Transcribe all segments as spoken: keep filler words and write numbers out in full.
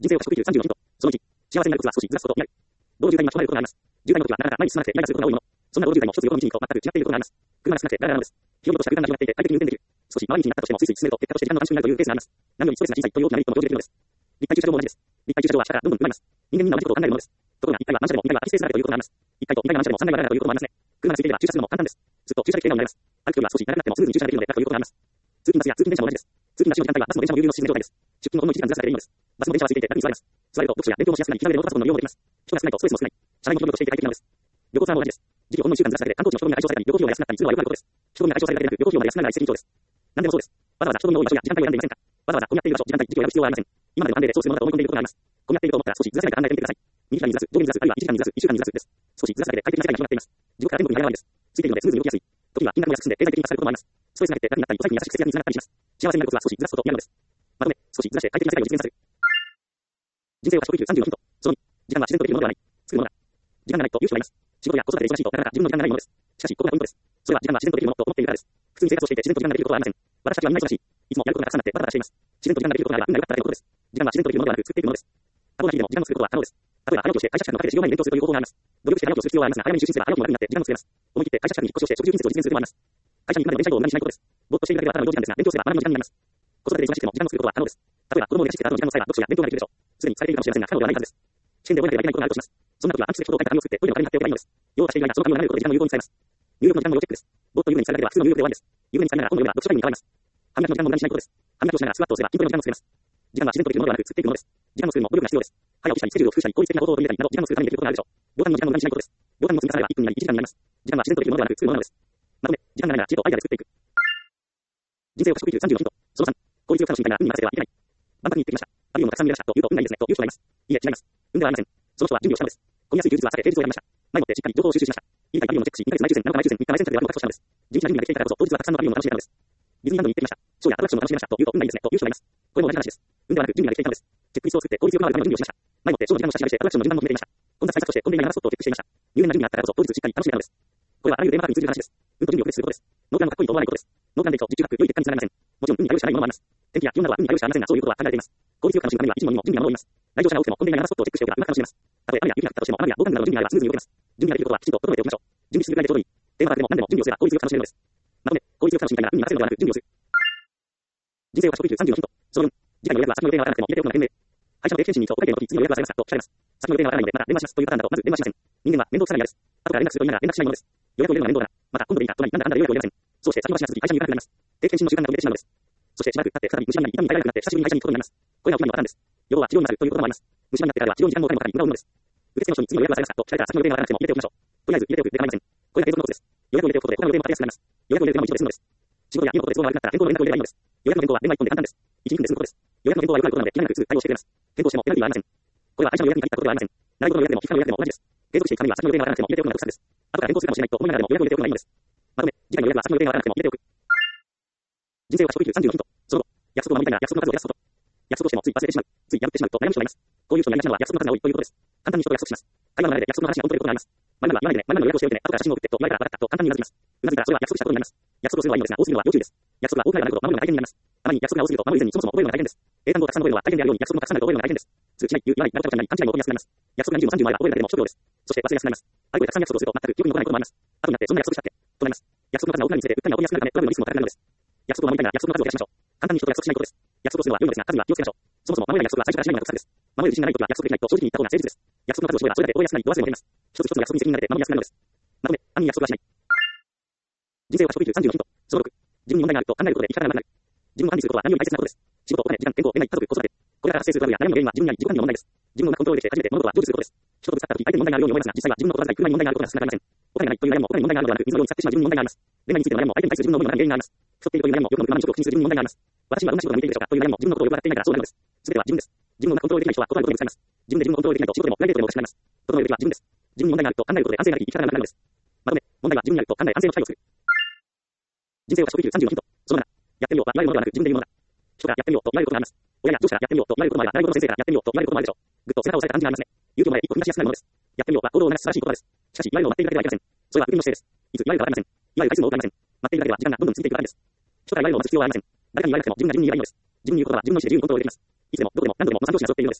人生は食育さんじゅうのヒント。そのいち、幸せになるコツは少しずらすことになる。道路渋滞に巻き込まれることがあります。渋滞の時はなかなか毎日すまなくてイライラすることが多いもの。そんな道路渋滞も一つ横の道にと全く違っていることがあります。車が少なくてガラガラなのです。広々とした空間が広がっていて快適に運転できる。少し回り道になったとしてもスイスイ進めると結果として時間の短縮になるというケースがあります。何よりストレスが小さいという大きなメリットも生じているのです。立体駐車場も同じです。立体駐車場は下からどんどん生まれます。人間みんな同じことを考えるものです。ところが一回は満車でも二回は空きスペースがあるということがあります。一回と二回が満車でも三回があるということもありますね。車が空いていれば駐車するのも簡単です。ずっと駐車できるようになります。歩く距離は少し長くなってもスムーズに駐車できるので楽ということがあります。通勤バスや通勤電車も同じです。通勤ラッシュの時間帯はバスも電車も有料のシステム状態です。出勤のほんのいちじかんずらすだけでいいのです。バスも電車は空いていて楽に座れます。座れると読書や勉強もしやすくなり、気軽でノートパソコンの利用もできます。人が少ないとストレスも少ない。車内も広々としていて快適なのです。旅行ツアーも同じです。時期をほんのいちじかんずらすだけで観光地の人混みが解消されたり、旅行費用が安くなったりするのはよくあることです。人混みが解消されるだけでなく、旅行費用まで安くなるのは一石二鳥です。何でもそうです。わざわざ人混みの多い場所や時間帯を選んでいませんか？わざわざ混み合っている場所、時間帯、時期を選ぶ必要はありません。今でも安定で超するものだと思い込んでいることがあります。混み合っていると思ったら少しずらせないか考えてみてください。にじかんにずらす、上下にずらす、あるいはいちじかんにずらす、いっしゅうかんにずらすです。少しずらすだけで快適な世界が広がっています。地獄から天国になればいいです。ついているのでスムーズに動きやすい。時には金額も安く済んで経済的に助かることもあります。ストレスが減って楽になったり、お財布に優しく節約につながったりします。幸せになるコツは少しずらすことになるのです。まとめ、少しずらして快適な世界を実現させる。人生は食育さんじゅうのヒント。そのに、時間は自然とできるものではない。作るものだ。時間がないと優秀になります。仕事や子育てで忙しいとなかなか自分の時間がないものです。しかし、ここがポイントです。それは時間は自然とできるものと思っているからです。普通に生活をしていて自然と時間ができることはありません。私たちはみんな忙しい。いつもやることがたくさんあってバタバタしています。自然と時間ができることがあれば運が良かっただけのことです。時間は自然とできるものではなく作っていくものです。多忙な日でも時間を作ることは可能です。例えば、早起きをして会社近くのカフェでじゅうごまん円勉強するという方法があります。努力して早起きをする必要はありますが、早めに就寝すれば早起きも楽になって時間も作れます。思い切って会社近くに引っ越しをして食事休日を実践する手もあります。会社に行くまでも電車移動を無駄にしないことです。ぼーっとしているだけではただの移動時間ですが、勉強すれば学びの時間になります。子育てで忙しくても時間を作ることは可能です。例えば、子供を寝かしつけた後の時間の際は読書や勉強ができるでしょう。すでにされているかもしれませんが、可能ではないはずです。試験で覚えなければいけないことがあるとします。そんな時は暗記して書道を書いた紙を作ってトイレの壁に貼っておけばいいのです。用を足している間、その紙を眺めることで時間を有効に使えます。入力の時間も要チェックです。ぼーっと湯船に浸るだけでは普通の入力で終わりです。湯船に浸りながら本を読めば読書タイムに変わります。歯磨きの時間も無駄にしないことです。歯磨きをしながらスクワットをすれば筋トレの時間も作れます。時間は自然とできるものではなく作っていくものです。時間を作るにも努力が必要です。早起きしたり、スケジュールを工夫したり、効率的な方法を取り入れたりなど、時間を作るためにできることがあるでしょう。ボタンの時間も無駄にしないことです。ボタンの積み重ねればいっぷんになりいちじかんになります。時間は自然とできるものではなく作るものなのです。まとめ、時間がないなら知恵とアイデアで作っていく。人生を食育さんじゅうのヒント。そのさん、効率よく楽しみたいな運に任せてはいけない。万博に行ってきました。アビオもたくさん見ましたと言うと運がいいですねと言う人がいます。いいえ、違います。運ではありません。その人は準備をしたのです。混みやすい休日は避け、平日を選びました。前もってしっかり情報を収集しました。いいタイミングをチェックし、にかげつ内抽選、なのか内抽選、みっか内選択で割りを確保したのです。地道な準備ができていたからこそ、当日はたくさんのアビオも楽しめたのです。ディズニーランドに行ってきました。ショーやアトラクションも楽しめましたと言うと運がいいですねと言う人がいます。これも同じ話です。運ではなく準備ができていたのです。チェックリストを作って効率よく回るための準備をしました。前もってショーの時間を下調べしてアトラクションの順番も決めていました。混雑対策としてコンビニやマスポットをチェックしていました。入念な準備があったからこそ当日しっかり楽しめたのです。これはあらゆるテーマパークに通じる話です。運と準備をプレスすることです。ノープランもかっこいいと思わないことです。ノープランでいくと実中学良い結果につながりません。もちろん運に対応しかないものもあります。天気や気温などは運に対応しかありませんが、そういうことは考えられています。効率よく楽しむためには一問にも準備が守ります。来場者が多くてもコンビニやマスポットをチェックしておけばうまく楽しめます。たとえ雨や雪が降ったとしても雨や防寒具などの準備があればスムーズに動けます。準備ができることはきちんと整えておきましょう。準備するくらいでちょうどいい。テーマパークでも何でも準備をすれば効率よく楽しめるのです。まとめ、効率よく楽しみたいな運に任せるのではなく準備をする。人生を食育さんじゅうのヒント。そのよん、次回の予約は先の予定がわからなくても入れておくのが賢明。会社の定期検診に行くとお会計の時次の予約はされますかと聞かれます。先の予定がわからないのでまた電話しますというパターンだとまず電話しません。人間は面倒くさがり屋です。後から連絡すると言いながら連絡しないものです。予約を入れるのは面倒だな。また今度でいいかとなりなんだかんだで予約を入れません。そうして先延ばしが続き会社に行かなくなります。定期検診の時間が遅れてしまうのです。そしてしばらく経って再び虫歯になり痛みに耐えられなくなって久しぶりに会社に行くことになります。これが起きるのはわからんです。予防は治療になるということもあります。虫歯になってからは治療に時間もお金もかかり無駄を生むのです。受付の人に次の予約はされますかと聞かれたら先の予定がわからなくても入れておきましょう。とりあえず入れておくで構いません。これが継続のコツです。予約を入れておくことで他の予定も当てやすくなります。予約を入れる手間も一度で済むのです。仕事や家のことで都合が悪くなったら変更の連絡を入れればいいのです。予約の変更は電話一本で簡単です。いち、にふんで済むことです。予約の変更はよくあることなので気になくすぐ対応してくれます。変更してもペナルティはありません。これは会社の予約に限ったことではありません。習い事の予約でも期間の予約でも同じです。継続していくためには先の予定がわからなくても入れておくのが得策です。後から変更するかもしれないと思いながらでも予約を入れておくのがいいのです。まとめ、次回の予約は先の予定がわからなくても入れておく。人生は食育さんじゅうのヒント。その後、約束を守りたいなら約束の数を減らすこと。約束をしてもつい忘れてしまう。つい破ってしまうと悩む人がいます。こういう人にやりがちなのは約束の数が多いということです。簡単に人と約束します。会話の流れで約束の話が本当によくなります。前々は言わないでね、前々の予約をしておいてね、後から写真を送ってと言われたら分かったと簡単にうなずきます。うなずいたらそれは約束したことになります。約束をするのはいいのですが、多すぎるのは要注意です。約束が多くなればなるほど守るのが大変になります。あまりに約束が多すぎると守る以前にそもそも覚えるのが大変です。英単語をたくさん覚えるのは大変であるように約束もたくさんあると覚えるのが大変です。通知ない、言う、言わない、なるほどじゃない、勘違いも起こりやすくなります。約束がにじゅうもさんじゅうもあれば覚えるだけでも一苦労です。そして忘れやすくなります。ある程度たくさん約束をすると全く記憶に残らないこともあります。後になってそんな約束したってとなります。約束の数が多くなるにつれてうっかりが起こりやすくなるためトラブルのリスクも高くなるのです。約束を守りたいなら約束の数を減らしましょう。簡単に人と約束しないことです。約束をするのは良いのですが数には気をつけましょう。そもそも守れない約束は最初からしないのが得策です。守る自信がないときは約束できないと正直に言った方が誠実です。約束の数を絞ればそれだけ覚えやすくなり、弱せも出ます。一つ一つの約束に責任が出て守りやすくなるのです。まとめ、暗に約束はしない。人生は食育さんじゅうのヒント。そのろく、自分に問題があると考えることで生き方がなくなる。自分を管理することは何より大切なことです。仕事、お金、時間、健康、恋愛、家族、子育て。これらが発生するトラブルや悩みの原因は自分にあり自己管理の問題です。自分をうまくコントロールできて初めて物事は成就することです。人とぶつかった時相手に問題があるように思いますが、実際は自分の心遣い、車に問題があることが少なくありません。お金がないという悩みもお金に問題があるのではなく、水のように使ってしまう自分に問題があります。恋愛についての悩みも相手に対する自分の思いの原因があります。太っているという悩みもよく飲む我慢食を口にする自分に問題があります。私はどんな仕事が向いているでしょうかという悩みも自分のことをよくわかっていないからそうなるのです。すべては自分です。自分をうまくコントロールできない人は断ることにぶつかります。自分で自分をコントロールできないと仕事でもプライベートでもおかしくなります。整えるべきは自分です。自分に問題があると考えることで安静ができ生き方がなくなるのです。まとめ、問題は自分にあると考え安静の対応をする。人生は食育さんじゅうのヒント。そのなな、やってみようは言われるものではなく自分で言うものだ。人からやってみようと言われることがあります。親や上司からやってみようと言われることもあれば、習い事の先生からやってみようと言われることもあるでしょう。ぐっと背中を押された感じがありますね。勇気を持って一歩踏み出しやすくなるものです。やってみようは行動を促す素晴らしい言葉です。しかし、言われるのを待っているだけではいけません。それは不義の姿勢です。いつ言われるかわかりません。言われる回数も多くありません。待っているだけでは時間がどんどん過ぎていくだけです。人から言われるのを待つ必要はありません。誰かに言われなくても自分が自分に言えばいいのです。自分に言うことは自分の意思で言うことをできます。いつでもどこでも何度でも模範通しが揃っているのです。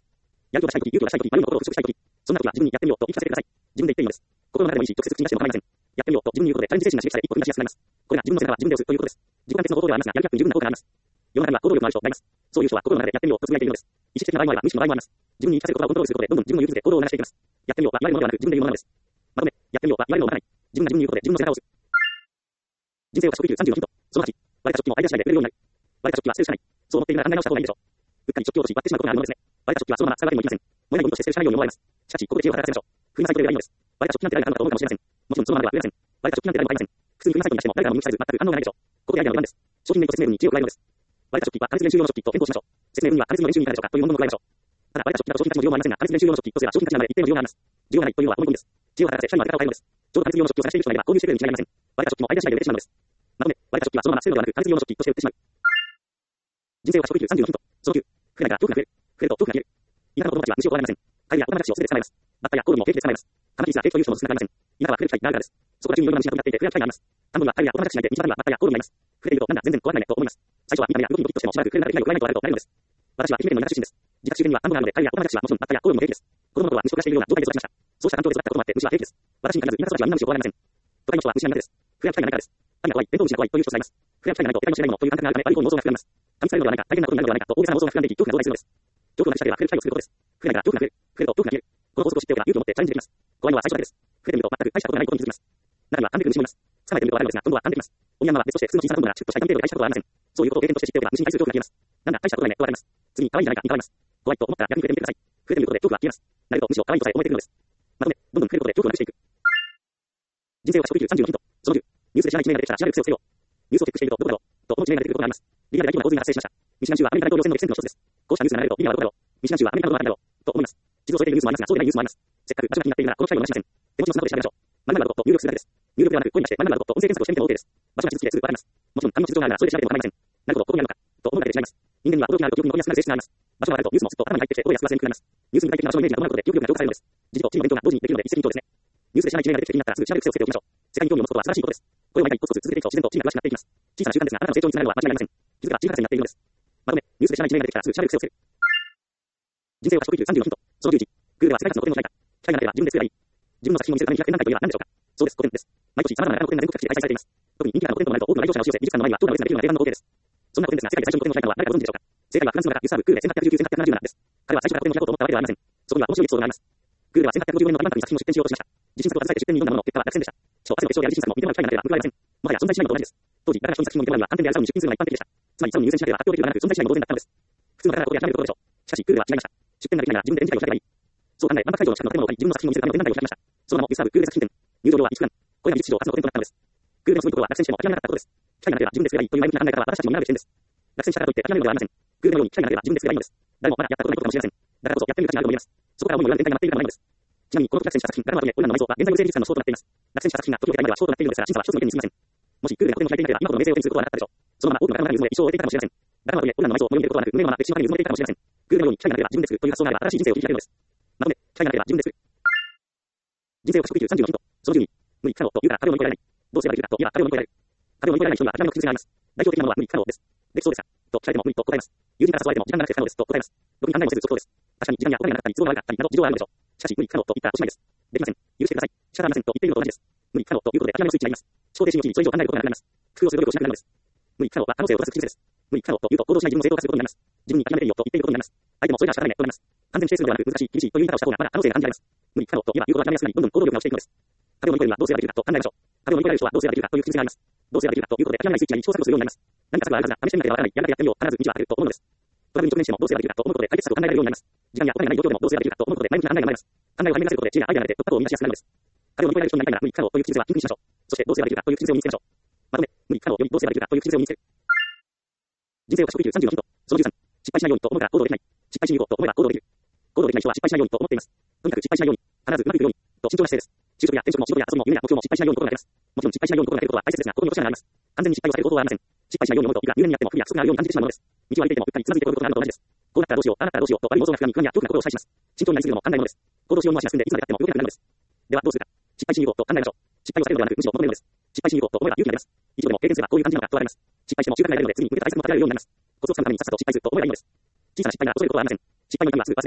やる気を出したいとき、勇気を出したいとき、迷うの心を払拭したいとき、そんなときは自分にやってみようと言い聞かせてください。自分で言っていいのです。心の中でもいいし、直接口に出しても構いません。やってみようと自分に言うことでチャレンジ精神が刺激され、一歩踏み出しやすくなります。これが自分の背中は自分で押すということです。自己完結の方法ではありますが、やる気アップに十分な効果があります。世の中には行動力のある人がいます。そういう人は心の中でやってみようとつぶやいているのです。意識的な場合もあれば無意識の場合もあります。自分に言い聞かせる言葉をコントロールすることで、どんどん自分の言うことで行動を流していきます。やってみようは言われるものではなく、自分で言うものなのです。まとめ、やってみようは言われるものではない。自分が自分に言うことで自分の背中を押す。人生を加速生きるさんじゅうよんヒント。そのはち、割れた食器も相手次第で売れるようになる。割れた食器は捨てるしかない。そう思っているなら考え直した方がいいでしょう。うっかり食器を落とし割ってしまうことがあるものですね。割れた食器はそのまま使うわけにもいきません。燃えないゴミとして捨てるしかないように思われます。しかし、ここで知恵を働かせましょう。フリマサイトで売ればいいのです。割れた食器なんて誰が買うのかと思うかもしれません。もちろんそのままでは売れません。割れた食器なんて誰も買いません。普通にフリマサイトに出しても誰かが見に来さず全く反応がないでしょう。ここでアイデアの出番です。商品名と説明文に知恵を加えるのです。割れた食器は加熱練習用の食器と変更しましょう。説明文には加熱の練習にいかがでしょうかという文言を加えましょう。ただ割れた食器だと商品価値の量もありませんが、加熱練習用の食器とすれば商品価値なので一定の需要があります。需要がないというのは思い込みです。知恵を働かせ社員の当て方を変えるのです。ちょうど加熱用の食器を探している人がいれば購入してくれるに違いありません。割れた食器も相手次第で売れてしまうのです。まとめ、割れた食器はそのまま捨てるのではなく加熱用の食器として売ってしまう。人生を加速生きるさんじゅうよんヒント。そのきゅう、増えないから恐怖が増える。増えると恐怖が消える。田舎の子供たちは虫を怖がりません。カエルや子供たちを素手で捕まえます。バッタやコオロギも平気で捕まえます。カマキリすら平気という人も少なくありません。田舎は増える機会があるからです。そこら中にいろいろな虫が飛び交っていて増える機会があります。田んぼにはカエルや子供たちがいて、道端にはバッタやコオロギがいます。増えているとなんだ全然怖くないねと思います。最初は見た目や動きにドキッとしてもしばらく増える中で被害を加えないとあるとなるのです。私は愛媛県の田舎出身です。自宅周辺には田んぼがあるのでカエルや子供たちはもちろんバッタやコオロギも平気です。子供の頃は虫を暮らしているような状態で育ちました。そうした環境で育ったこともあって虫は平気です。私に限らず田舎育ちはみんな虫を怖がりません。都会の人は虫が苦手です。増える機会がないからです。神が怖い、テントウムシが怖いという人がいます。増える機会がないと得体もしれないものという感覚があるため、割り込む妄想が膨らみます。噛みつかれるのではないか、大変なことになるのではないかと大げさな妄想が膨らんでいき、恐怖が増大するのです。恐怖が出したければ増える機会を作ることです。増えないから恐怖が増える。増えると恐怖が消える。この法則を知っておけば勇気を持ってチャレンジできます。怖いのは最初だけです。増えてみると全く大したことがないことに気づきます。中には噛んでくる虫もいます。捕まえてみると笑うのですが、今度は噛んできます。鬼山は別として普通の小さな昆布ならシュッとした痛み程度で大したことはありません。そういうことを経験として知っておけば虫に対する恐怖が消えます。なんだ大したことないねと笑います。次に可愛いじゃないかに疑われます。怖いと思ったら逆に触れてみてください。触れてみることで恐怖が消えます。なるとむしろ可愛いとさえ思えてくるのです。まとめ、どんどん触れることで恐怖をなくしていく。人生を加速生きるさんじゅうよんヒント。そのきゅう、ニュースで知らない地名が出てきたら知らない癖をつけよう。ニュースをチェックしているとどこだろうと思う地名が出てくることがあります。リビアで大規模な洪水が発生しました。ミシガン州はアメリカ大統領選の激戦区の一つです。こうしたニュースが流れるとリビアはどこだろう。ミシガン州はアメリカのどこだろうと思います。地図を添えているニュースもありますが、そうでないニュースもあります。せっかく場所が気になっているならこの機会を逃しません。手持ちのスマホで調べましょう。〇〇などと入力するだけです。入力ではなく声に出して〇〇などと音声検索をしてみても OK です。場所が地図付きですぐわかります。もちろん紙の地図上があるならそれで調べても構いません。なるほど、ここにあるのかと思うだけで違います。人間には驚きがあると記憶に残りやすくなる性質があります。場所があるとニュースもすっと頭に入ってきて覚えやすく忘れにくくなります。ニュースに具体的な場所のイメージが伴うことで記憶力が強化されるのです。時事と地理の勉強が同時にできるので一石二鳥ですね。ニュースで知らない地名が出てきて気になったらすぐ調べる癖をつけておきましょう。世界に興味を持つことは素晴らしいことです。これを毎回一つずつ続けていくと自然と地理が詳しくなっていきます。小さな習慣ですがあなたの成長につながるのは間違いありません。気づけば地理博士になっているのです。まとめ、ニュースで知らない地名が出てきたらすぐ調べる癖をつける。人生を加速生きるさんじゅうよんヒント。そのじゅういち、グーでは世界観の古典の主題歌。機会があれば自分で作ればいい。自分の作品を見せるために開く展覧会といえば何でしょうか。そうです、古典です。毎年様々な古典が全国各地で開催されています。特に人気な古典となると多くの来場者が押し寄せ、美術館の前には長蛇の列ができるのが定番の光景です。そんな古典ですが、世界で最初に古典を開いたのは誰かご存知でしょうか。正解はフランスの画家ユサーブ・グーレせんはっぴゃくじゅうきゅう、せんはっぴゃくななじゅうななです。彼は最初から古典を開こうと思ったわけではありません。そこには面白いエピソードがあります。グーレはせんはっぴゃくごじゅうよねんの大万博に作品を出展しようとしました。自信作を携えて出展に挑んだものの結果は落選でした。賞、汗の結晶である自信作も見てもらう機会があれば報われません。もはや存在しないのと同じです。当時、誰が商品作品を見てもらうには単点であるサウンに出品するのが一般的でした。つまりサウンに優先しなければ発表できるのではなく存在しないも同然だったのです。普通の方がここで諦めるところでしょう。しかし、グーレは違いました。出展などできないなら自分で展示会を開けばいい。そう考え、万博会場の近くの建物を借り、自分の作品を見せるための展覧会を開きました。その名もユサーブ・グーレ作品展。入場料はいちフラン。これが美術史上初の古典となったのです。グーレのすごいところは落選しても諦めなかったことです。機会があれば自分で作ればいいという前向きな考え方は私たちにもなる視点です。落選したからといって諦めるのではありません。グーレのように機会があれば自分で作ればいいのです。誰もまだやったことないことかもしれません。だからこそやってみる価値があると思います。そこから思いを言われる展開が待っているからないのです。ちなみにこの時落選した作品、ガラマートメ、オイランの埋蔵は現在の生理術館のショーとなっています。落選した作品が時を経て今ではショーとなっているのですが、審査は一つの意見に過ぎません。もしグーレが古典を開いていなければ今ほどの名声を手にすることはなかったでしょう。そのまま多くのガラマーが水を一生を終えていたかもしれません。ガラマートメ、オイランの埋蔵を無用に入れることはなく、胸のまま歴史の中に埋もれていたかもしれません。グーレのように機会があれば自分で作るという発想があれば新しい人生を切り開けるのです。まとめ、機会があれば自分で作る。人生を加速生きるさんじゅうよんヒント。そのじゅうに、無理不可能と言うから壁を乗り越えられない。どうすればできるかと言えば壁を乗り越えられる。壁を乗り越えられない人には諦めの屈折があります。代表的なものは無理不可能です。できそうですかと聞かれても無理と答えます。友人から誘われても時間がなくて不可能ですと答えます。僕に案内もせず即答です。確かに時間やお金がなかったり都合が悪かったりなど事情はあるのでしょう。しかし無理不可能と言ったらおしまいです。できません。許してください。仕方ありませんと言っているのと同じです。無理不可能ということで諦めのスイッチになります。思考停止に陥りそれ以上考えることがなくなります。工夫をする努力をしなくなるのです。無理不可能は可能性を閉ざす口です。無理不可能というと行動しない自分を正当化することになります。自分に諦めていいよと言っていることになります。相手もそれじゃ仕方ないねとなります。完全に否定するのではなく難しい、厳しいという言い方をした方がまだ可能性が感じられます。無理不可能と言えば言うことが諦めやすくなりどんどん行動力が落ちていくのです。壁を乗り越えるにはどうすればできるかと考えましょう。壁を乗り越えられる人はどうすればできるかという気づきがあります。どうすればできるかということで諦めないスイッチになり試行錯誤するようになります。何か策はあるはずだ。試してみなければわからない。やらなきゃやってみよう。必ず道はあると思うのです。トラブルに直面してもどうすればできるかと思うことで解決策を考えられるようになります。時間やお金がない状況でもどうすればできるかと思うことで前向きな考えが生まれます。考えを反面させることで知恵やアイデアが出て突破口を生み出しやすくなるのです。壁を乗り越えられる人になりたいなら無理不可能という口癖は禁句にしましょう。そしてどうすればできるかという口癖を身につけましょう。まとめ、無理不可能よりどうすればできるかという口癖を身につける。人生を加速生きるさんじゅうよんヒント。そのじゅうさん、失敗しないようにと思うから行動できない。失敗しに行こうと思えば行動できる。行動できない人は失敗しないようにと思っています。とにかく失敗しないように、必ずうまくいくように、と慎重な姿勢です。就職や転職も仕事や遊びも夢や目標も失敗しないように心がけます。もちろん失敗しないように心がけることは大切ですが、ここに落とし穴があります。完全に失敗を避ける方法はありません。失敗しないように思うと、いくら入念にやっても不利や不足があるように感じてしまうものです。道を歩いていてもうっかりつまずいて転ぶことがあるのと同じです。こうなったらどうしよう、ああなったらどうしようと悪い妄想が膨らみ、不安や恐怖な心を支配します。慎重になりすぎるのも考えものです。行動しようの足が進んでいつまでやっても動けなくなるのです。ではどうするか。失敗しに行こうと考えましょう。失敗を避けるのではなく、むしろ求めるのです。失敗しに行こうと思えば勇気が出ます。一度でも経験すればこういう感じなのかとわかります。失敗しても習慣が得られるので、次に向けた対策も立てられるようになります。コツをつかむためにさっさと失敗すると思えばいいのです。小さな失敗なら恐れることはありません。失敗の痛みはすぐ忘れましょう。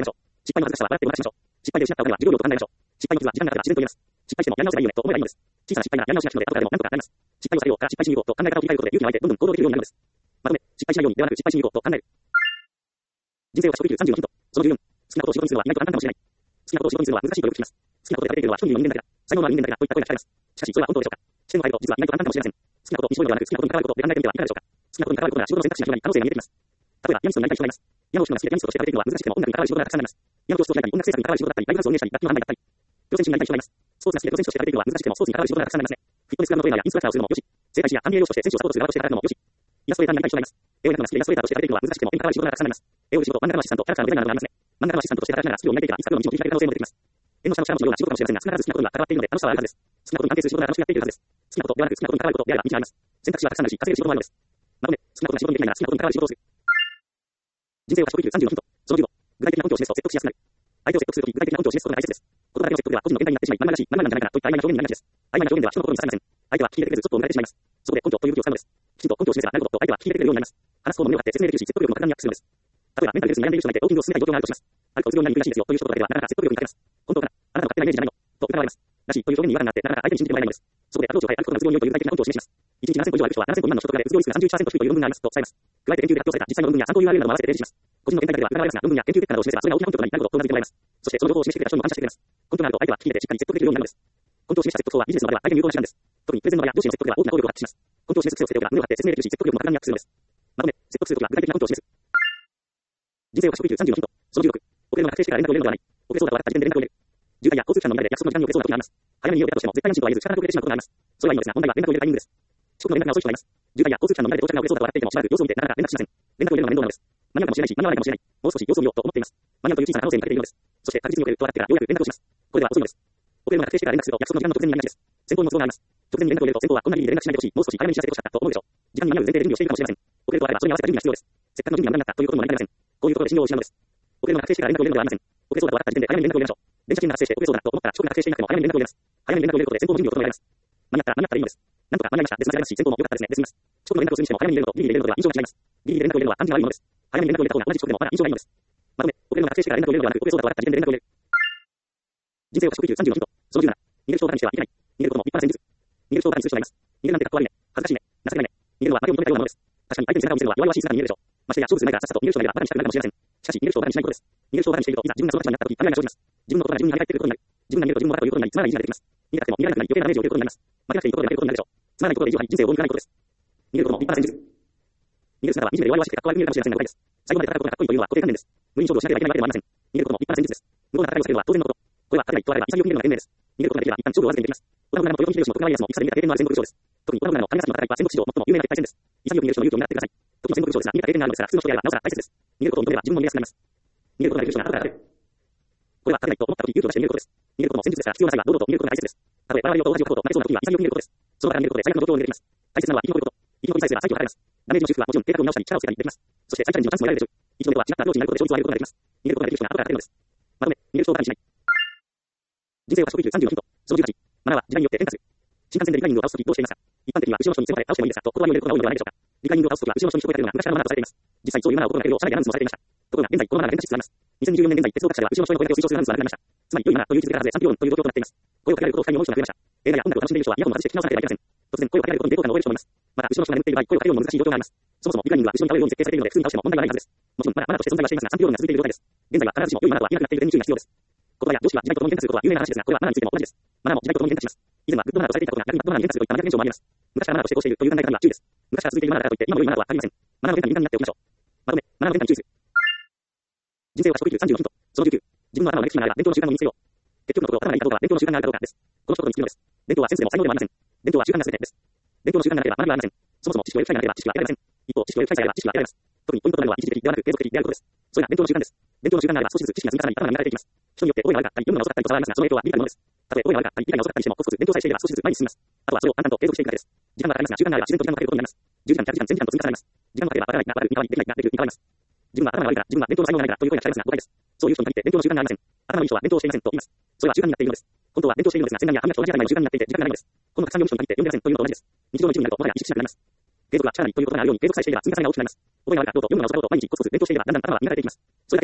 失敗の恥ずかしさは笑ってごまかしましょう。失敗で失ったお金は授業料と考えましょう。失敗の傷は時間が経てば自然と癒えます。失敗してもやり直せばいいよねと思えばいいのです。小さな失敗がやり直しなしので後からでも何とかなります。失敗をされようか失敗しに行こうと考え方を切り替えることで勇気が湧いてどんどん行動できるようになるのです。まとめ、失敗しないようにではなく失敗しに行こうと考える。人生は食育さんじゅうのヒント。そのじゅうよん。好きなことを仕事にするのは意外と簡単かもしれない。好きなことを仕事にするのは難しいとよく聞きます。好きなことで食べているのは一人の人間だけだ。才能のある人間だけだといった声が聞かれます。しかしそれは本当でしょうか。視点を変えると実は意外と簡単かもしれません。好きなことを一人ではなく好きなことに関わることで考えてみてはいかがでしょうか。好きなことに関わることなら仕事の選択肢が広がり可能性が見えてきます。例えばピアニストになりたい人がいます。ピアノを弾くのが好きでピアニストとして食べているのは難しくても音楽に関わる仕事がたくさんあります。ピアノ教室を開いたり音楽制作に関わる仕事だったりライブハウスを運営したり楽器の販売だったり。プロ選手になりたい人がいます。スポーツが好きでプロ選手として食べているのは難しくてもスポーツに関わる仕事がたくさんありますね。フィットネスクラブのトレーナーやインストラクターをするのもよし。整体師や管理栄養士として選手をサポートする側として働くのもよし。イラストレーターになりたい人がいます。絵を描くのが好きでイラストレーターとして食べているのは難しくても絵に関わる仕事がたくさんあります。絵を売る仕事、漫画のアシスタント、キャラクターのデザイナーなどがありますね。漫画のアシスタントとして働きながらスキルを磨いていけばいつかプロの道も切り開ける可能性も出てきます。縁の下の下のような仕事かもしれませんが、必ず好きなことには関わっているので楽しさはあるはずです。好きなことに関係する仕事が楽しくなっているはずです。好きなことではなく好きなことに関わることであれば道があります。選択肢はたくさんあるし、稼げる仕事もあるのです。まとめ、好きなことが仕事にできないなら好きなことに関わる仕事をする。人生は食育さんじゅうのヒント。そのじゅうご。具体的な根拠を示すと説得しやすくなる。相手を説得するとき、具体的な根拠を示すことが大切です。言葉だけの説得では個人の見解になってしまい、まんまらしい、まんまなんじゃないかなといった曖昧な表現になりがちです。曖昧な表現では人の心に刺さりません。相手は聞き入れてくれずちょっと生まれてしまいます。そこで根拠という武器を使うのです。きちんと根拠を示せばなるほどと相手は聞き入れてくれるようになります。話す方も目を張って説明できるし、説得力も格段にアップするのです。例えば、メンタルヘルスに悩んでいる人がいて、ウォーキングを進めたい状況があるとします。あるとうつ病になりにくいらしいですよという一言だけではなかなか説得力に欠けます。本当かな、あなたの勝手なイメージじゃないのと疑われます。らしいという表現に違和感があって、なかなか相手に信じてもらえないのです。そこでアプローチを変え、歩くことがうつ病に良いという具体的な根拠を示します。いちにちななせん歩以上歩く人はななせん歩未満の所得がでうつ病リスクがさんじゅういちパーセント低いという論文がありますと伝えます。加えて研究で発表された実際の論文や参考 ユーアールエル なども合わせて提示します。個人の見解だけでは疑われますが、論文や研究結果などを示せばそれが大きな根拠となり、なるほどとうなずいてもらえます。そしてその情報を示してくれた人にも感謝してくれます。根拠があると相手は聞き入れてしっかり説得できるようになるのです。根拠を示した説得法はビジネスの場では大変有効な手段です。特にプレゼンの場や上司の説得では大きな効力を発揮します。根拠を示す癖をつけておけば胸を張って説明できるし、説得力も格段にアップするのです。まとめ、説得するときは具体的な根拠を示す。人生は食育さんじゅうのヒント。そのじゅうろく。遅れるのが確定してから連絡を入れるのではない。遅れそうだと分かった時点で連絡を入れる。渋滞や交通機関の乱れで約束の時間に遅れそうだときがあります。早めに家を出たとしても絶対に進行は言えず、仕方なく遅れてしまうことがあります。それはいいのですが、問題は連絡を入れるタイミングです。遅刻の連絡が遅い人がいます。渋滞や交通機関の乱れで到着が遅れそうだと分かっていてもしばらく様子を見てなかなか連絡しません。連絡を入れるのは面倒なのです。間に合うかもしれないし、間に合わないかもしれない。もう少し様子を見ようと思っています。間に合うという小さな可能性にかけているのです。そして確実に遅れると分かってからようやく連絡をします。これでは遅いのです。遅れるのが確定してから連絡すると約束の時間の直前になりがちです。先方にも都合があります。直前に連絡を入れると先方はこんなに連絡しないでほしい。もう少し早めに知らせてほしかったと思うでしょう。時間に間に合う前提で準備をしているかもしれません。遅れるとあればそれに合わせた準備が必要です。せっかくの準備が無駄になったということも何かありません。こういうところで信用を失うのです。遅れるのが確定してから連絡を入れるのではありません。遅れそうだと分かった時点で早めに連絡を入れましょう。電車賃が発生して遅れそうだと思ったら遅刻が確定していなくても早めに連絡を入れます。早めに連絡を入れることで先方の準備を整えられます。間に合ったら間に合ったでいいのです。なんとか間に合いましたですが違いますし、先方も良かったですねですみます。遅刻の連絡をするにしても早めに入れるのとギリギリ入れるのでは印象が違います。ギリギリ連絡を入れるのは感じが悪いものです。早めに連絡を入れた方が同じ遅刻でもまだ印象がいいのです。まとめ、遅れるのが確定してから連絡を入れるのではなく遅れそうだと分かった時点で連絡を入れる。人生は食育さんじゅうのヒント。そのじゅうなな。逃げる人をバカにしてはいけない。逃げることも立派な戦術。逃げる人をバカにする人がいます。逃げるなんてかっこ悪いね。恥ずかしいね。情けないね。逃げるのは負けを認めたようなものです。確かに相手に背中を見せるのは弱々しい姿に見えるでしょう。ましてや勝負する前からさっさと逃げる人がいればバカにしたくなるかもしれません。しかし逃げる人をバカにしないことです。逃げる人をバカにしているといざ自分がその立場になった時考えが生じます。自分のことが自分に張り返ってくることになる。自分が逃げると自分もバカということになり、つまらない意地が出てきます。逃げなくても逃げられなくなり余計なダメージを受けることになります。負けなくていいことで負けることになるでしょう。つまらないことで意地を張り人生をどうにかないことです。逃げることも立派な戦術。逃げる姿は惨めで弱々しくてかっこ悪く見えるかもしれませんが誤解です。最後まで戦うことがかっこいいというのは固定観念です。無理に勝負をしなければいけないわけでもありません。逃げることも立派な戦術です。無謀な戦いを避けるのは当然のこと。これは勝てないとあれば潔く逃げるのが賢明です。逃げることができれば一旦勝負をわずにできます。オラフナの豊臣秀吉も徳川家康も戦で見た経験のある戦国武将です。特にオラフナの神崎の戦いは戦国史上最も有名な敵対戦です。潔く逃げる人の勇気を見習ってください。特に戦国武将ですが見た経験があるのですから、普通の人であればなおさら大切です。逃げることを認めれば自分も逃げやすくなります。逃げることができる人が後から現れる。これは勝てないと思った時勇気を出して逃げることです。逃げることも戦術ですから必要な際は堂々と逃げることが大切です。たとえ我々と同じことを負けそうな時は潔く逃げることです。その場から逃げることで最悪の状況を逃げてきます。大切なのは生き残ること。生き残りさえすれば再起を図れます。ダメージの修復はもちろん計画を見直したり力をつけたりできます。そして再チャレンジのチャンスも得られるでしょう。一度では違ったアプローチになることで勝率を上げることができます。逃げることができる人が後から勝てるのです。まとめ、逃げる人をバカにしない。人生は食育さんじゅうのヒント。そのじゅうはち。マナーは時代によって変化する。新幹線でリカイニングを倒すときどうしていますか。一般的には後ろの人に背後で倒してもいいですが、と心に入れることが多いのではないでしょうか。リカイニングを倒すときは後ろの人に声をかけるのが昔からのマナーとされています。実際そういうマナーを心がけるよう社内でアナウンスもされていました。ところが現在このマナーが変化しつつあります。にせんじゅうよねん現在鉄道各社では後ろの人の声をかけて推奨するアナウンスがなくなりました。つまり良いマナーという位置づけが外れ賛否両論という状況となっています。声をかけられることを不可に思う人が増えました。映画や音楽を楽しんでいる人はイヤホンを外して聞き直さなければいけません。突然声をかけられることに抵抗感を覚える人もいます。また後ろの人が眠っている場合声をかけるのも難しい状況があります。そもそもリカイニングは後ろに倒れるように設計されているので普通に倒しても問題がないはずです。もちろんマナー、マナーとして存在はしていますが賛否両論が続いている状態です。現在は必ずしも良いマナーとは言えなくなっている点に注意が必要です。言葉や常識は時代とともに変化することは有名な話ですが、これはマナーについても同じです。マナーも時代とともに変化します。以前はグッドマナーとされていたことが逆にバッドマナーに変化するといった真逆現象もあります。昔からマナーとしてこうしているという考え方には注意です。昔から続いているマナーだからといって今も良いマナーはありません。マナーの変化に敏感になっておきましょう。まとめ、マナーの変化に注意する。人生は食育さんじゅうのヒント。そのじゅうきゅう。自分の頭の歴史があれば伝統の習慣を身につけよう。結局のところ頭がいいかどうかは伝統の習慣があるかどうかです。この一言に尽きるのです。伝統はセンスでも才能でもありません。伝統は習慣が全てです。伝統の習慣がなければ学びはありません。そもそも知識を得る際がなければ知識は得られません。一方、知識を得る際さえあれば知識は得られます。特にポイントとなるのは一時的ではなく継続的であることです。それが伝統の習慣です。伝統の習慣があれば少しずつ知識が積み重なり頭が磨かれていきます。人によって覚えが悪かったり読むのが遅かったりと差はありますが、その影響は理解のものです。たとえ覚えが悪かったり理解が遅かったりしてもコツコツ伝統さえしていれば少しずつ前に進みます。あとはそれを淡々と継続していくだけです。時間がかかりますが習慣があれば自然と時間がかけることになります。じゅうじかん、ひゃくじかん、せんじかんと積み重なります。時間がかかればわからないが悪いに変わりできないができるに変わります。自分は頭が悪いから自分は伝統の才能がないからという声が聞かれますが誤解です。そういう人に限って伝統の習慣がありません。頭のいい人は伝統をしていませんと言います。それは習慣になっているのです。本当は伝統しているのですが洗顔や歯磨きと同じ当たり前の習慣になっていて時間がないのです。このたくさん読む人に限って読んでませんというのと同じです。日常の一部になるともはや意識しなくなります。継続は力なりということがあるように継続さえしていれば積み重ねが大きくなります。覚えが悪いからどうと読むのが遅かろうと毎日コツコツ伝統していればだんだん頭は磨かれていきます。それだけのことです。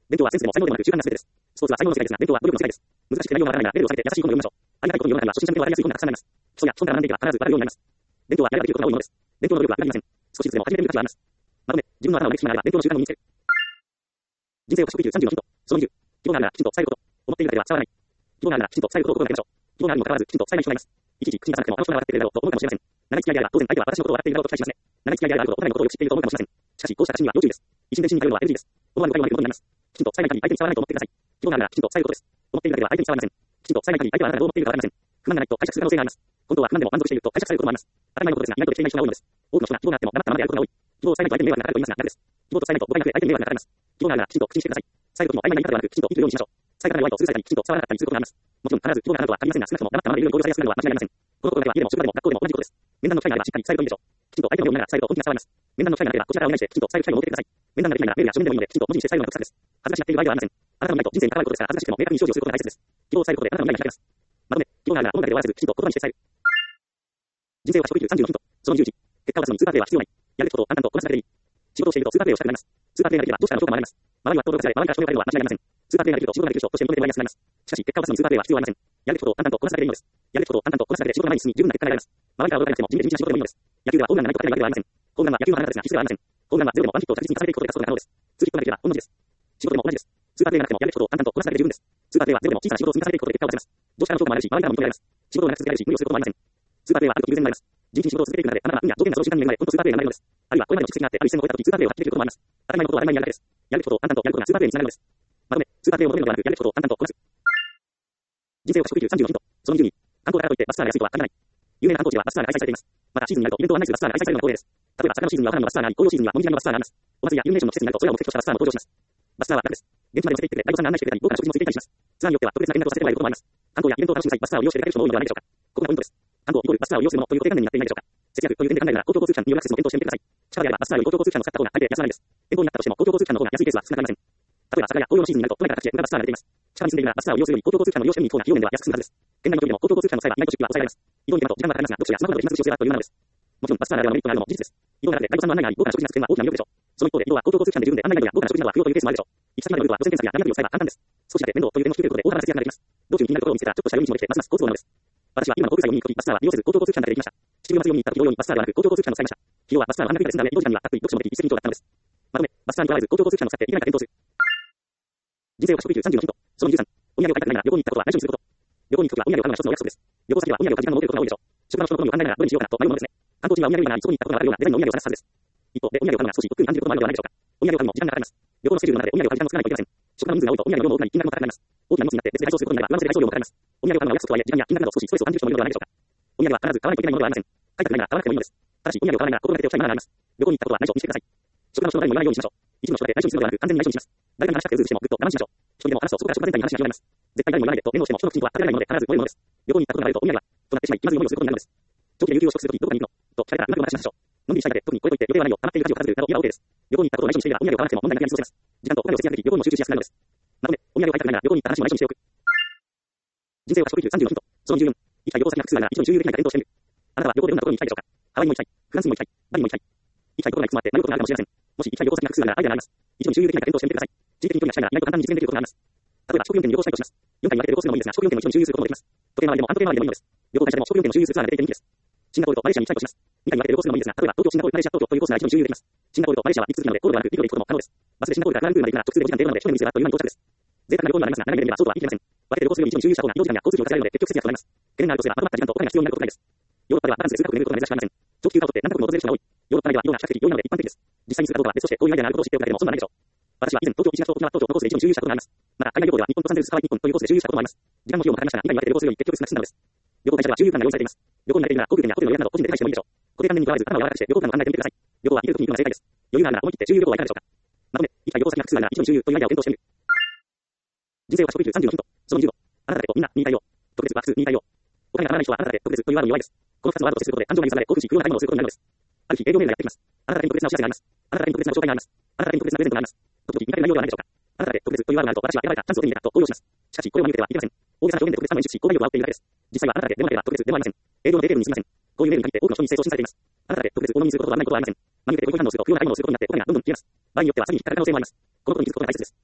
勉強はセンスでも才能でもなく習慣なすべてです。スポーツは才能の世界ですが、勉強は努力の世界です。難しくて内容がわからないなら、レベルを下げて優しい本を読みましょう。ありがたいことを読む中には初心者向けのわかりやすい本がたくさんあります。基礎や基本から学んでいけば必ずわかるようになります。勉強はやればできることが多いものです。勉強の努力は裏切りません。少しずつでも始めてみる価値はあります。まとめ、自分の頭を歴史になれば勉強の習慣を身につける。人生を賢く生きるさんじゅうのヒント。そのにじゅう。希望があるならきちんと伝えること。思っているだけでは伝わらない。希望があるならきちんと伝えることを心がけましょう。希望があるにもかかわらずきちんと伝えない人がいます。いちいち口に出さなくてもあの人が笑ってくれるだろうと思うかもしれません。長い付き合いであれば当然相手は私のことを笑っているだろうと期待しますね。長い付き合いであるとお互いのことをよく知っていると思うかもしれません。しかしこうした形には要注意です。一瞬で真に頼るのは エヌジー です。思わぬ誤解を招くことになります。きちんと伝えない限り相手に伝わらないと思ってください。希望があるならきちんと伝えることです。思っているだけでは相手に伝わりません。きちんと伝えない限り相手はあなたがどう思っているかわかりません。不満がないと解釈する可能性があります。本当は不満でも満足していると解釈されることもあります。当たり前のことですが意外とできていない人が多いのです。多くの人が希望があっても黙ったままであることが多い。希望を伝えないと相手に迷惑がかかると言いますが、逆です。希望と伝えないと誤解が増え相手に迷惑がかかります。希望があるならきちんと口にしてください。伝える時も曖昧な言い方ではなくきちんと生きるようにしましょう。伝え方が弱いとすぐされたりきちんと伝わらなかったりすることがあります。もちろん必ず希望があるとは限りませんが、少なくとも黙ったままでいるように強要されやすくなるのは間違いありません。このことだけは家でも職場でも学校でも同じことです。面談の機会があればしっかり伝えるといいでしょう。きちんと相手の目を見ながら伝えると本気が伝わります。面談の機会がなければこちらからお願いしてきちんと伝える機会を設けてください。面談ができないならメールや書面でもいいのできちんと文字にして伝えるのが国策です。恥ずかしがっている場合ではありません。あなたのないと人生に関わることですから恥ずかしくても明確に表示をすることが大切です。希望を伝えることであなたの未来が開けます。まとめ、希望があるなら本だけで終わらせずきちんと言葉にして伝える。人生を賢く生きるさんじゅうのヒント。そのにじゅういち。結果を出すのにスーパープレイは必要ない。やるべきことを淡々とこなすだけでいい。仕事をしているとスーパープレイをしたくなります。スーパープレイができればどうしたらの評価も上がります。周りは登録され、周りから承認されるのは間違いありません。スーパープレイができると仕事ができる人として認めてもらいやすくなります。しかし結果を出すのにスーパープレイは必要ありません。やるべきことを淡々とこなすだけでいいのです。やるべきことを淡々とこなすだけで仕事が前に進み十分な結果が得られます。周りから驚かれなくても地道に地道な仕事でもいいのです。野球ではホームランがないと勝てないわけではありません。ホームランは野球の花形ですが必須ではありません。ホームランはゼロでもワンヒットを確実に重ねていくことで勝つことが可能です。数ヒットができれば同じです。仕事でも同じです。スーパープレイがなくてもやるべきことを淡々とこなすだけで十分です。スーパープレイはゼロでも小さな仕事を積み重ねていくことで結果を出せます。どうしたらの評価も上がるし、周りからも認められます。仕事を長く続けられるし、無理をすることもありません。スーパープレイはあると優先になります。地道に仕事を続けていく中で、あなたは運や条件がその時間に恵まれ、本当スーパープレイが生まれるのです。あるいはこれまでの蓄積があって、ある一線を越えた時、スーパープレイを発揮できることもあります。当たり前のことは当たり前にやるだけです。やるべきことを淡々とやることがスーパープレイにつながるのです。まとめ、スーパープレイを求めるのではなく、やるべきことを淡々とこなす。人生を賢く生きるさんじゅうのヒント。そのにじゅうに。観光だからといってバスツアーが安いとは限らない。有名な観光地ではバスツアーが開催されています。またシーズンになるとイベントを案内するバスツアーが開催されるのが恒例です。例えば桜のシーズンにはお花見のバスツアーがあり、紅葉シーズンにはもみじ狩りのバスツアーがあります。お祭りやイルミネーションの季節になるとそれらを目的としたバスツアーも登場します。バスツアーは楽です。現地まで乗せていってくれ、ガイドさんが案内してくれたり、豪華な食事もついていたりします。ツアーによっては特別な連絡をさせてもらえることもあります。観光やイベントを楽しむ際、バスツアーを利用して出かける人も多いのではないでしょうか。ここがポイントです。観光イコールバスツアーを利用するものという固定観念になっていないでしょうか。節約という点で考えるなら公共交通機関によるアクセスも検討してみてください。近場であればバスツアーより公共交通機関を使った方が相手安くなるんです。遠方になったとしても公共交通機関の方が安いケースは少なくありません。例えば桜や紅葉のシーズンになると都内から各地へバスツアーが出ています。近場に住んでいるならバスツアーを利用するより公共交通機関の利用してみる方が費用面では安く済むはずです。現代の距離でも公共交通機関の際は意外と出費は抑えられます。移動に出ると時間がかかりますが、読書やスマホなどで暇つぶしをするからという名なのです。もちろんバスツアーならではのメリットがあるのも事実です。移動ならでガイドさんの案内があり、豪華な食事がつく点は大きな魅力でしょう。その一方で移動は公共交通機関で十分で案内などや豪華な食事などは不要というケースもあるでしょう。行き先までのルートは路線検索や何アプリを使えば簡単です。少しだけ面倒という点を引き受けることで大幅な節約ができます。道中に気になるところを見つけたらちょっとした寄り道もできてますます交通網なのです。私は今の航空祭を見に行くときバスツアーは利用せず公共交通機関だけで行きました。地球を祭りを見に行った時同様にバスツアーではなく公共交通機関を使いました。費用はバスツアーは半額以下で済んだ上、移動時間には各移動時もでき一石二鳥だったのです。まとめ、バスツアーにとらわず公共交通機関を使っていかないか検討する。人生を賢く生きるさんじゅうのヒント。そのにじゅうさん。お土産を買いたくないなら旅行に行ったことは内緒にすること。旅行に行くときはお土産を買うのが一つのお約束です。旅行先ではお土産を買う時間が持てることが多いでしょう。職場の人の好みを考えながらどれにしようかなと迷うものですね。観光地にはお土産売り場があり、そこに行ったことがあるようなデザインのお土産を探すはずです。一方でお土産を買うのが少し億劫に感じることもあるのではないでしょうか。お土産を買うのも時間がかかります。旅行のスケジュールの中でお土産を買う時間も少ないといけません。職場の人数が多いとお土産の量も多くなり金額も高くなります。大きな荷物になって別で配送することになれば上乗せで配送料もかかります。お土産を買うのはお約束とはいえ時間や金額など少しストレスを感じる人もいるのではないでしょうか。お土産は必ず買わないといけないものではありません。買いたくないなら買わなくてもいいのです。ただしお土産を買わないなら心がけておきたいマナーがあります。旅行に行ったことは内緒にしてください。職場の人の誰にも言わないようにしましょう。一部の人だけ内緒にするのではなく完全に内緒にします。誰かに話したくてうずうずしてもぐっと我慢しましょう。一人でも話すとそこから職場全体に話が広がります。絶対誰にも言わないでと念をしても人の口には当てられないので必ず漏れるものです。旅行に行ったことがあるとお土産はとなってしまい気まずい思いをすることになるのです。長期で有給を取得するときどこかに行くのと聞かれたらうまく話しましょう。のんびりしたいだけ特にこれといって予定はないよ、溜まっている家事を片付けるなど今 OK です。旅行に行ったことを内緒にしていればお土産を買わなくても問題なくやり過ごせます。時間とお金を節約でき旅行にも集中しやすくなるのです。まとめ、お土産を買いたくないなら旅行に行った話も内緒にしておく。人生を賢く生きるさんじゅうのヒント。そのにじゅうよん。行きたい旅行先が複数あるなら一度に周遊できないか検討してみる。あなたは旅行でどんなところに行きたいでしょうか。ハワイにも行きたい。フランスにも行きたい。バリにも行きたい。行きたいところがいくつもあって迷うことがあるかもしれません。もし行きたい旅行先が複数あるならアイデアがあります。一度に周遊できないか検討してみてください。地域的に距離が近いなら意外と簡単に実現できることがあります。例えば四国よん県に旅行したいとします。よんかいに分けて旅行するのもいいですが、四国よん県を一度に周遊することもできます。時計回りでも半時計回りでもいいのです。旅行会社でも四国よん県の周遊するツアーが出ていて人気です。シンガポールとマレーシアに行きたいとします。にかいに分けて旅行するのもいいですが、例えば東京、シンガポール、マレーシア、東京というコースなら一度に周遊できます。シンガポールとマレーシアは陸続きなので航路がなく陸路で行くことも可能です。バスでシンガポールからクアラルンプールまで行くなら直通でごじかん程度なので一目見せがあっという間に到着です。贅沢な旅行にはなりますが、長い目で見ればそうとは言い切れません。分けて旅行するより一度に周遊した方が移動時間や交通費を抑えられるので結局節約となります。懸念があるとすればまとまった時間とお金が必要になることくらいです。ヨーロッパではバランスで数カ国巡ることが珍しくありません。長期休暇を取って何カ国も訪れる人が多い。ヨーロッパ内では移動が比較的容易なので一般的です。実際にするかどうかは別としてこういうアイデアがあることを知っておくだけでも損はないでしょう。私は以前東京石垣と沖縄東京のコースで一度に周遊したことがあります。また海外旅行では日本とロサンゼルスハワイ日本というコースで周遊したこともあります。時間も費用もかかりましたが、以外に分けて旅行するより結局少なく済んだのです。旅行会社では周遊プランが用意されています。旅行に慣れているなら航空券やホテルの予約など個人で手配してもいいでしょう。固定観念にとらわず頭を柔らかくして旅行プランを考えてみてください。旅行は行ける時に行くのが正解です。余裕があるなら思い切って周遊旅行はいかがでしょうか。まとめ、行きたい旅行先が複数あるなら一度に周遊というアイデアを検討してみる。人生を賢く生きるさんじゅうのヒント。そのにじゅうご。あなただけとみんなに言いたいよ。特別は普通に言いたいよ。お金がかからない人はあなただけ特別というワードの弱いです。このふたつのワードと接することで感情が揺さぶられ興奮し不要な買い物をすることになるのです。ある日営業メールがやってきます。あなただけに特別なお知らせがあります。あなただけに特別な紹介があります。あなただけに特別なプレゼントがあります。時々見かける内容ではないでしょうか。あなただけ特別というワードがあると私は選ばれたチャンスを手に入れたと高揚します。しかしこれを見るてはいけません。大げさな表現で特別なのを演出し購買力を煽っているだけです。実際はあなただけでもなければ特別でもありません。営業の定型文にすみません。こういうメールに限って多くの人に清掃されています。あなただけ特別を物にすることはないことはありません。真に受けてご意見反応すると不要な買い物をすることになってお金がどんどん消えます。場合によっては詐欺に引っかかる可能性もあります。このことに気づくことが大切です。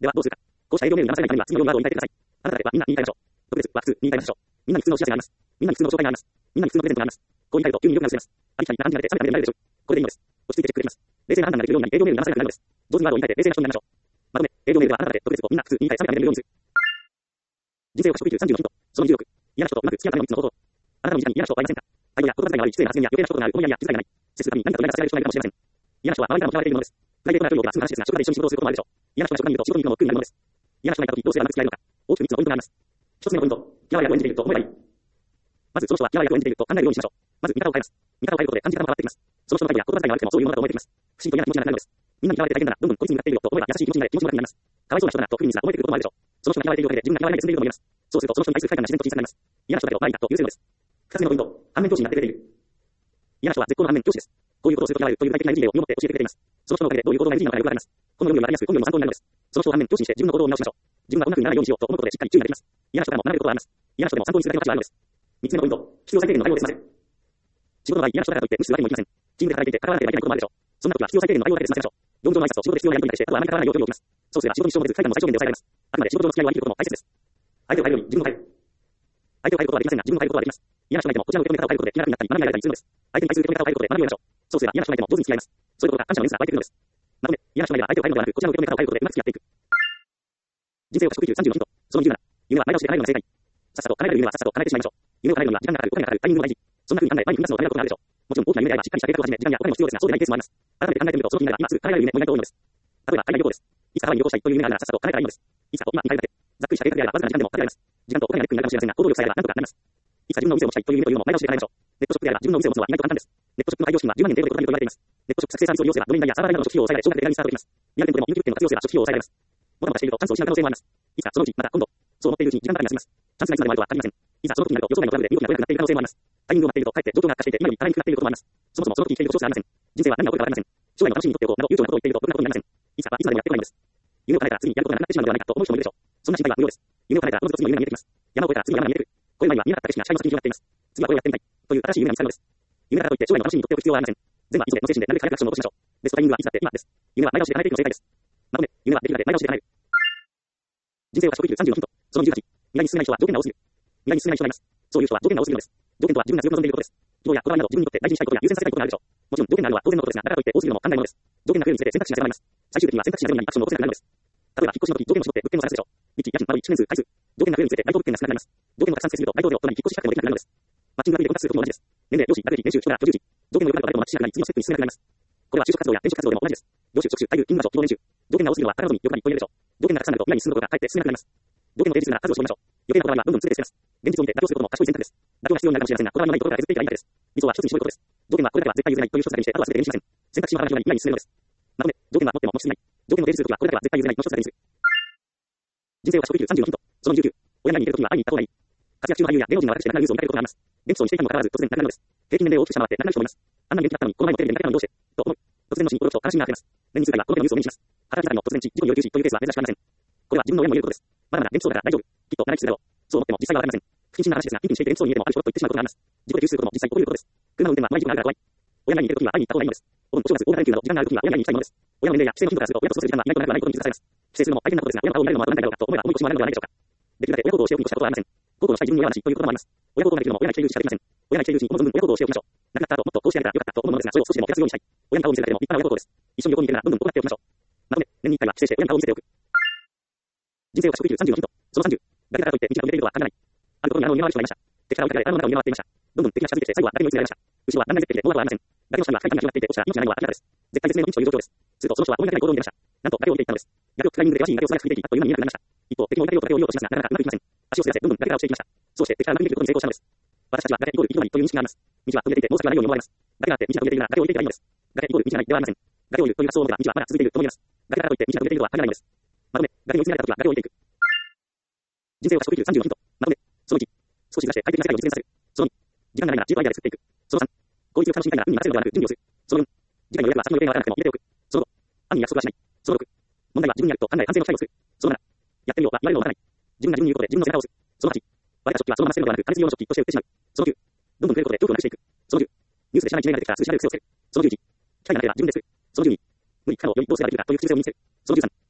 ではどうするか。こうした営業メールに流されないためには次の用語などを言い換えてください。あなただけはみんな言い換えましょう。特別は普通に言い換えましょう。みんなに普通のお知らせがあります。みんなに普通の紹介があります。みんなに普通のプレゼントがあります。こう言い換えると急に良くなるせます。ありきたりな感じが出て冷めたメールになるでしょう。これでいいのです。落ち着いてチェックできます。冷静な判断ができるようになり営業メールに流されなくなるのです。上手にワードを言い換えて冷静な人になりましょう。まとめ、営業メールではあなただけ特別とみんな普通に言い換え冷めたメールを用意する。人生を可食育さんじゅうのヒント。そのにじゅうろく。嫌な人とうまく付き合うためのみっつの方法。あなたの身近に嫌な人はいませんか。相手や言葉遣いが悪い、失礼な発言や余計な衝動がある思いやりや気遣いがない。接するために何かと何かさせられる人がいるかもしれません。嫌な人は周りからも嫌われているものです。プライベートな距離がすぐ話ですが、職場で一緒に仕事をすることもあるでしょう。嫌な人が職場にいると仕事に行くのも苦になるものです。嫌な人がいたときどうすればうまく付き合えるのか。大きくみっつのポイントがあります。一つ目のポイント。嫌われ役を演じていると思えばいい。まずその人は嫌われ役を演じていると考えるようにしましょう。まず見方を変えます。見方を変えることで感じ方も変わってきます。その人の態度や言葉遣いが悪くてもそういうものだと思えてきます。不審と嫌な気持ちになるのです。みんなに嫌われて大変だな、どんどんこいつに向かっているよと思えば優しい気持ちになれ気持ちも楽になります。かわいそうな人だなと不意にすら思えてくることもあるでしょう。その人が嫌われているおかげで自分が嫌われないで済んでいると思います。そうするとその人に対する不快感が自然と小さくなります。嫌な人だけど周りだと許せるのです。二つ目のポイント。反面教師になってくれている。嫌な人は絶好の反面教師です。こういうことをすると嫌われるという具体的な事例を身をもって教えてくれています。その人のおかげでどういう行動が エヌジー なのかよくわかります。この読みをわかりやすく今読みの参考になるのです。その人を反面教師にして自分の行動を見直しましょう。自分がこんな風にならないようにしようと思うことでしっかり注意ができます。嫌な人からも学べることがあります。嫌な人でも参考にするだけの価値があるのです。三つ目のポイント。必要最低限の内容をですません。仕事の場合、嫌な人だからといって無視するわけにもいきません。チームで働いていて関わらなければいけないこともあるでしょう。そんな時は必要最低限の内容だけで済ませましょう。業務上の挨拶と仕事で必要なやり取りに対してあとはあまり関わらないようにしておきます。そうすれば仕事に支障も出ず快感も最小限で抑えられます。あくまで仕事上の付き合いを割り切ることも大切です。相手を変えるように自分を変える。相手を変えることはできませんが、自分を変えることはできます。嫌な人がいてもこちらの受け止め方を変えることで気が楽になったり学びが得られたりするのです。相手に対する受け止め方を変えることで学びを得ましょう。そうすれば嫌な人がいても上手に付き合います。そういうことが感謝の連鎖が湧いてくるのです。まとめ、嫌な人がいれば相手を変えるのではなく、こちらの受け止め方を変えることでうまく付き合っていく。人生を可食育さんじゅうのヒント。そのにじゅうなな。夢は前倒しで叶えるのが正解。さっさと叶えられる夢はさっさと叶えてしまいましょう。夢を叶えるのには時間がかかる、お金がかかる、タイミングが大事。そんな風に考え、前に踏み出すのをためらうことがあるでしょう。もちろん大きな夢であればしっかりした計画を始め、時間やお金も必要ですが、そうでないケースもあります。改めて考えてみると、その気になれば今すぐ叶えられる夢も意外と多いのです。例えば海外旅行です。いつかハワイに旅行したいという夢があるならさっさと叶えたらいいのです。いつかと今にかいだけ。ざっくりした計画であればわずかな時間でも叶えられます。時間とお金がネックになるかもしれませんが、行動力さえあれば何とかなります。いつか自分のお店を持ちたいという夢というのも前倒しで叶えましょう。ネットショップであれば自分のお店を持つのは意外と簡単です。ネットショップの開業資金はじゅうまんえん程度で取れると言われています。ネットショップ作成サービスを利用すればドメイン代やサーバー代などの初期費用を抑えられ、少額で手軽にスタートできます。リアル店舗でも飲食店を活用すれば初期費用を抑えられます。もたもたしているとチャンスを失う可能性もあります。いつかそのうち、また今度、そう思っているうちに時間がかかります。チャンスがいつまでもあるとは限りません。いざその時になると予想外のトラブルで動きが取れなくなっている可能性もあります。タイミングを待っているとかえって状況が悪化していて今より大変になっていることもあります。そもそもその時に来ていることすらありません。人生は何が起こるかわかりません。将来の楽しみにとっておこうなど悠長なことを言っているとろくなことになりません。いつかはいつまでもやってこないのです。夢を叶えたら次にやることがなくなってしまうのではないかと思う人もいるでしょう。そんな心配は無用です。夢を叶えたらおのずと次の夢が見えてきます。山を越えたら次の山が見えてくる。これまでは見えなかった景色が視界の先に広がっています。次はこれをやってみたいという新しい夢が見つかるのです。夢だからといって将来の楽しみにとっておく必要はありません。全部はいつでの精神でなるべく早くアクションを起こしましょう。ベストタイミングはいつだって今です。夢は前倒しで叶えていくの正解です。まとめ、夢はできるまで前倒しで叶える。人生は可食育さんじゅうのヒント。そのにじゅうはち。未来に進めない人は条件が多すぎる。未来に進めない人がいます。そういう人は条件が多すぎるのです。条件とは自分が強く望んでいることです。希望やこだわりなど自分にとって大事にしたいことや優先させたいことがあるでしょう。もちろん条件があるのは当然のことですが、だからといって多すぎるのも簡単なものです。条件が増えるにつれて選択肢が狭まります。最終的には選択肢がゼロになりアクションを起こせなくなるのです。例えば引っ越しの時条件を絞って物件を探すでしょう。日時、家賃、または一年数、回数。条件が増えるにつれて該当物件が少なくなります。条件をたくさん設定すると該当料となり引っ越ししたくてもできなくなるのです。マッチングアプリで婚活する時も同じです。年齢、容姿、学歴、年収、人柄、居住地。条件の良くなると誰ともマッチしなくなり次のステップに進めなくなります。これは就職活動や転職活動でも同じです。業種、職種、待遇、勤務場所、希望年収。条件が多すぎるのは宝の実、欲張り、こういうでしょう。条件がたくさんあると未来に進むことがかえって進めなくなります。条件の提示数なら数を絞りましょう。余計なこだわりはどんどん全て捨てます。現実を見て妥協することも賢い選択です。妥協が必要になるかもしれませんが、こだわりのないところから削っていけばいいだけです。理想は一つに絞ることです。条件はこれだけは絶対譲れないという一つだけにして、あとは全て手にしません。選択肢の幅が広がり未来に進めるのです。まとめ、条件は持っても持ちすぎない。条件の提示するときはこれだけは絶対譲れないの一つだけにする。人生を可食育さんじゅうのヒント。そのにじゅうきゅう。親に似てるときは会いに行った方がいい。活躍中の俳優や芸能人が私で亡くなるニュースを見かけることがあります。元気そうにしていたにもかかわらず突然亡くなるのです。平均年齢を大きく下回って亡くなる人もいます。あんなに元気だったのにこの前のテレビで泣いたのにどうしてと思う。突然の死に驚くと悲しみがあふれます。年に数回はこの手のニュースを目にします。働き方の突然死、事故による休止というケースは珍しくありません。これは自分の親にも言えることです。まだまだ元気そうだから大丈夫。きっと長生きするだろう。そう思っても実際はわかりません。不謹慎な話ですが、ピンピンしていて元気そうに見えてもある種と言ってしまうことがあります。事故で休止することも実際こういうことです。車の運転は怖い事故があるから怖い。親に似てるときは会いに行った方がいいのです。お盆、お正月、大型連休など時間があるときは親に会いに行きたいものです。親の年齢や帰省の頻度からすると親と過ごす時間が意外と長くならないことに気づかされます。帰省するのも大変なことですが、親の顔を見られるのはどんなになるのかと思えば重い腰もあるのではないでしょうか。できるだけ親孝行をしておくに越したことはありません。孝行のしたい自分に親話ということもあります。親孝行ができるのも親が生きているうちしかできません。親が生きているうちにこの存分親孝行をしておきましょう。亡くなった後もっとこうしてやればよかったと思うものですが、それを少しでも減らすようにしたい。親に顔を見せるだけでも立派な親孝行です。一緒に旅行に行けるならどんどんこうやっておきましょう。まとめ、年にいっかいは帰省して親に顔を見せておく。人生を可食育さんじゅうのヒント。そのさんじゅう。だけだからといって道が途切れていることは関係ない。あるところに穴を見回る人がいました。敵から追いかけられ穴の中を見回っていました。どんどん敵が近づいてきて最後は誰に追い詰められました。後ろは断崖絶壁で動画はありません。崖の下には深い谷が広がっていて落ちた命がないのは明らかです。絶対絶命のピンチという状況です。するとその人は思いがけない行動に出ました。なんと崖を降りていったのです。崖をつくタイミングで険しい崖を素早く降りていったというのに見えなくなりました。一方敵も崖を追いかけようとしますがなかなかうまくいきません。足をすらせどんどん崖から落ちていきました。そうして敵から投げ切ることに成功したのです。私たちは崖イコール生き残りという認識があります。道は途切れていてもう先はないように思われます。崖があって道が途切れているなら崖を降りていけばいいのです。崖イコール道がないではありません。崖を降りるという発想を持てば道はまだ続いていると思います。崖だからといって道が途切れているとは限らないのです。まとめ、崖に追い詰められた時は崖を降りていく。人生を可食育さんじゅうのヒント。まとめ、そのいち。少しずらして快適な世界を実現させる。そのに。時間がないなら自由アイデアで作っていく。そのさん。効率よく楽しみたいなら運に任せるのではなく準備をする。そのよん。次回の予定は先の予定がわからなくても入れておく。そのご。暗に約束はしない。そのろく。問題は自分にあると考え完全の期待をする。そのなな。やってみようは言われるのを待たない。自分が自分に言うことで自分の背中を押す。そのはち。割れた食器はそのまま捨てるのではなく加熱用の食器として売ってしまう。そのきゅう。どんどん増えることで恐怖をなくしていく。そのじゅう。ニュースで知らない地名が出てきたら数字で癖をつける。そのじゅういち。機会がなければ自分で作る。そのじゅうに。無理可能よりどうすればできるかという必要性を身につける。そのじゅうさん。失敗し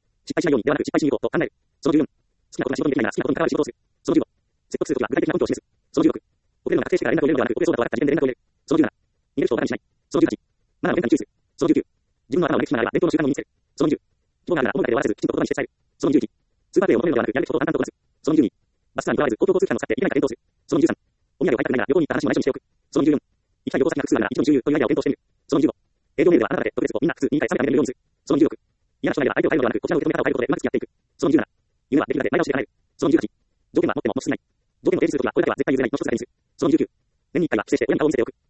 しないようにではなく失敗しに行こうと考える。そのじゅうよん、好きなことが仕事にできないなら好きなことに関わり仕事をする。そのじゅうご、説得するときは具体的な根拠を示す。そのじゅうろく、遅れるのが確定してから連絡を入れるのではなく、遅れそうだと分かった時点で連絡を入れる。そのじゅうなな、逃げる人をバカにしない。そのじゅうはち、マナーを変化に注意する。そのじゅうきゅう、自分の頭を歴史ながら伝統の習慣を身につける。そのにじゅう、希望があるなら思うだけで終わらせず、きちんと言葉にして伝える。そのにじゅういち、スーパープレイを求めるのではなく、やるべきことを淡々とこなす。そのにじゅうに、バスツアーに加わらず、公共交通機関を使っていらないか検討する。そのにじゅうさん、お土産を買いたくないなら旅行に行った話も内緒にしておく。そのにじゅうよん、行きたい旅行先が複数あるなら一度に重油というアイデアを検討してみる。そのにじゅうご、営業メールではあなただけ特別とみんな複数に回さんびゃくめるようにする。そのにじゅうろく、嫌な人がいれば相手を変えるのではなく、こちらの受け止め方を変えることでうまく付き合っていく。そのにじゅうなな、夢はできるだけ前倒しで叶える。そのにじゅうはち、条件は持っても持ちすぎない。条件を提示するときはこれだけは絶対譲れないの一つだけにする。そのにじゅうきゅう、年にいっかいは帰省して親に顔を見せておく。